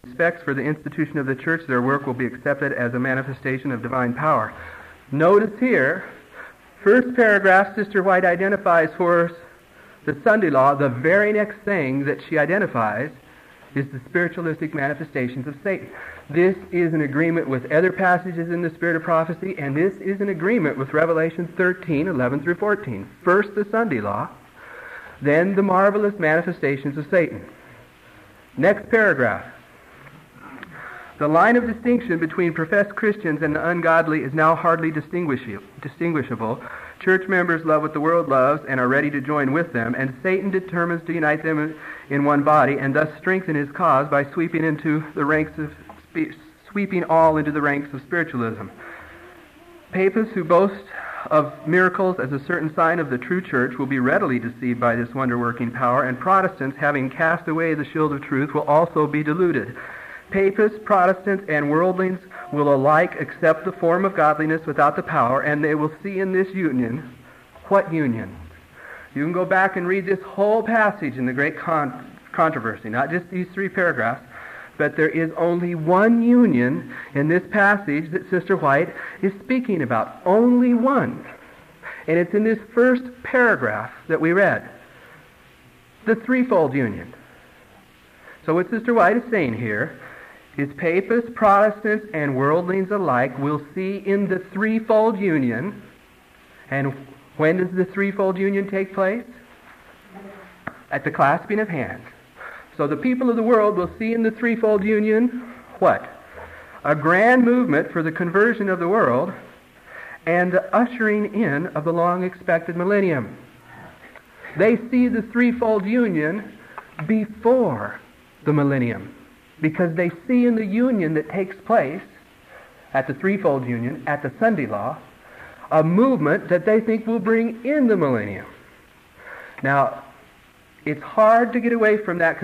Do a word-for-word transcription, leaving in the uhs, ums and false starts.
respects for the institution of the church, their work will be accepted as a manifestation of divine power. Notice here, first paragraph, Sister White identifies for us the Sunday law. The very next thing that she identifies is the spiritualistic manifestations of Satan. This is an agreement with other passages in the Spirit of Prophecy, and this is an agreement with Revelation thirteen, eleven through fourteen. First the Sunday law, then the marvelous manifestations of Satan. Next paragraph. The line of distinction between professed Christians and the ungodly is now hardly distinguish- distinguishable. Church members love what the world loves and are ready to join with them, and Satan determines to unite them in one body and thus strengthen his cause by sweeping into the ranks of sweeping all into the ranks of spiritualism. Papists who boast of miracles as a certain sign of the true church will be readily deceived by this wonder-working power, and Protestants, having cast away the shield of truth, will also be deluded. Papists, Protestants, and worldlings will alike accept the form of godliness without the power, and they will see in this union, what union? You can go back and read this whole passage in the Great Con- Controversy, not just these three paragraphs, but there is only one union in this passage that Sister White is speaking about. Only one. And it's in this first paragraph that we read. The threefold union. So what Sister White is saying here is Papists, Protestants, and worldlings alike will see in the threefold union. And when does the threefold union take place? At the clasping of hands. So the people of the world will see in the threefold union what? A grand movement for the conversion of the world and the ushering in of the long-expected millennium. They see the threefold union before the millennium because they see in the union that takes place at the threefold union, at the Sunday law, a movement that they think will bring in the millennium. Now, it's hard to get away from that